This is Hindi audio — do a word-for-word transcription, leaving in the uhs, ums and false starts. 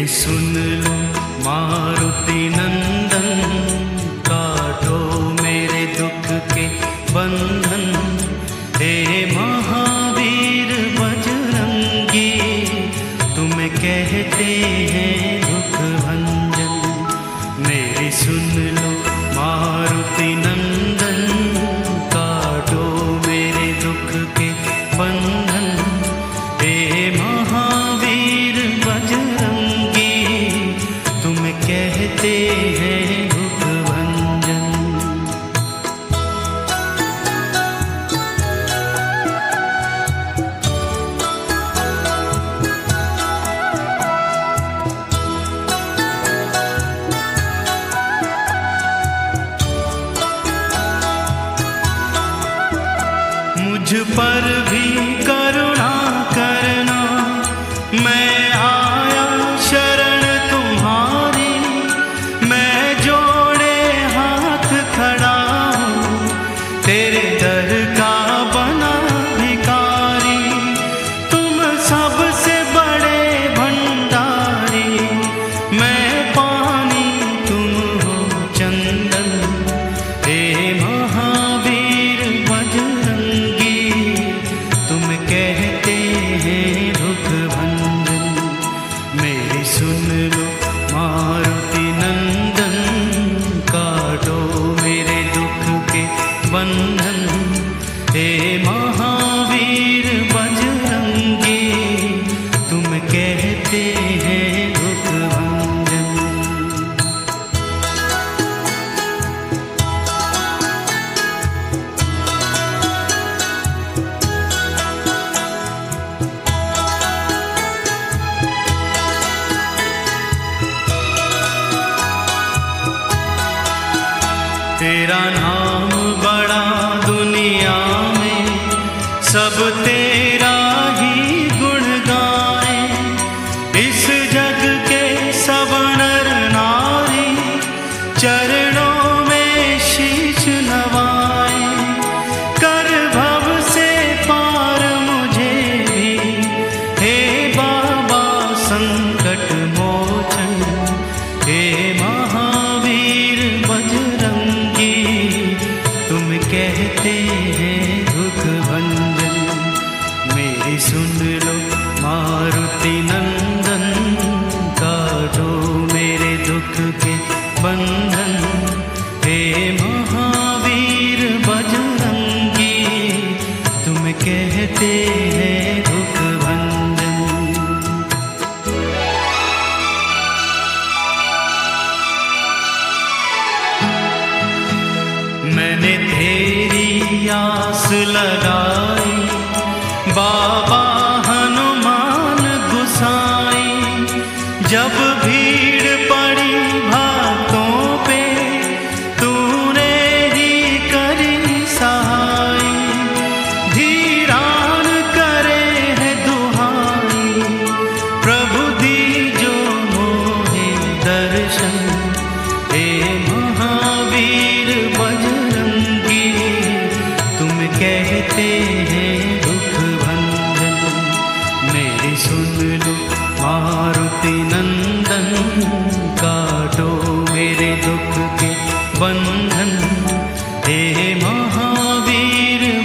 सुन लो मारुति नंदन, काटो मेरे दुख के बंधन। हे महावीर बजरंगी, तुम कहते हैं दुख भंजन। मेरी सुन लो मारुति नंदन, काटो मेरे दुख के बंधन। हे महावीर बजरंगी, तुम कहते हैं दुख भंजन। मुझ पर भी करुणा करना, मैं आया शरण तुम्हारी। मैं जोड़े हाथ खड़ा हूँ, तेरे दर का बना भिखारी। तुम सबसे बड़े भंडारी, मैं पानी तुम हो चंदन। हे महावीर बजरंगी, तुम कहते हैं दुख भंजन। मेरी सुन लो मारुति नंदन, काटो मेरे दुख के बंधन। हे महावीर बजरंगी, तुम कहते हैं दुख भंजन। तेरा नाम बड़ा दुनिया में, सब तेरा ही गुण गाए। इस जग के सब नर नारी, चरणों में शीश नवाए। कर भव से पार मुझे भी, हे बाबा संकट मोचन। हे महावीर बजरंगी, तुम कहते हैं दुख भंजन। मेरी सुन लो मारुति नंदन, काटो मेरे दुख के बंधन। हे महावीर बजरंगी, तुम कहते हैं दुख भंजन। मैंने तेरी आस लगाई, बाबा हनुमान गुसाई। जब भीड़ पड़ी भक्तों पे, तूने ही करी सहाय। धीरान करे है दुहाई, प्रभु दीजो मोहे दर्शन। हे महावीर बजरंगी, तुम कहते हैं दुख भंजन। मेरी सुन लो मारुति नंदन, काटो मेरे दुख के बंधन। हे महावीर